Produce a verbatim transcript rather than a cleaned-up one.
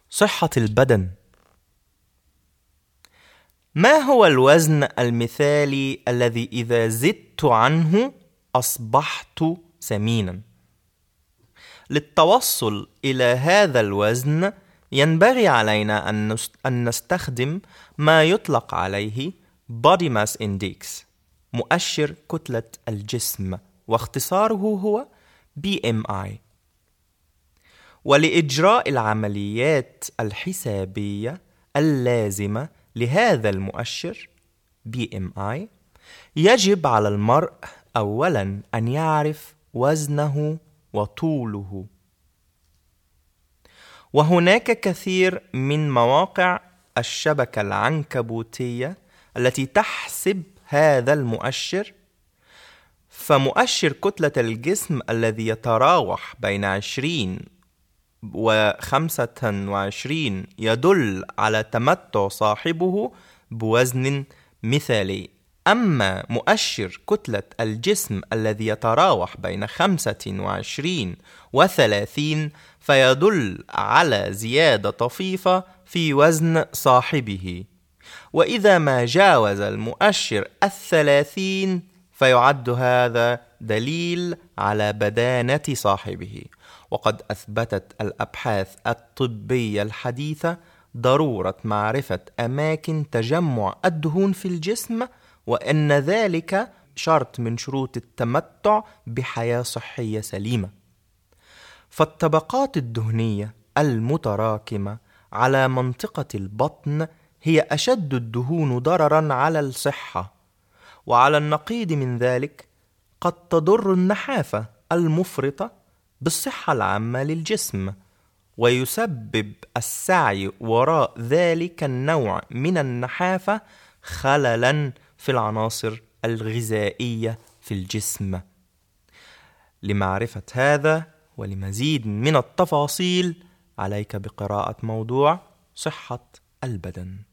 صحة البدن. ما هو الوزن المثالي الذي إذا زدت عنه أصبحت سمينا؟ للتوصل إلى هذا الوزن ينبغي علينا أن نستخدم ما يطلق عليه Body Mass Index، مؤشر كتلة الجسم، واختصاره هو بي إم آي. ولإجراء العمليات الحسابية اللازمة لهذا المؤشر بي إم آي يجب على المرء أولاً أن يعرف وزنه وطوله. وهناك كثير من مواقع الشبكة العنكبوتية التي تحسب هذا المؤشر، فمؤشر كتلة الجسم الذي يتراوح بين عشرين وخمسة وعشرين يدل على تمتع صاحبه بوزن مثالي، أما مؤشر كتلة الجسم الذي يتراوح بين خمسة وعشرين وثلاثين فيدل على زيادة طفيفة في وزن صاحبه، وإذا ما جاوز المؤشر الثلاثين فيعد هذا دليل على بدانة صاحبه. وقد أثبتت الأبحاث الطبية الحديثة ضرورة معرفة أماكن تجمع الدهون في الجسم، وأن ذلك شرط من شروط التمتع بحياة صحية سليمة. فالطبقات الدهنية المتراكمة على منطقة البطن هي أشد الدهون ضرراً على الصحة، وعلى النقيض من ذلك قد تضر النحافة المفرطة بالصحة العامة للجسم، ويسبب السعي وراء ذلك النوع من النحافة خللاً في العناصر الغذائية في الجسم. لمعرفة هذا ولمزيد من التفاصيل عليك بقراءة موضوع صحة البدن.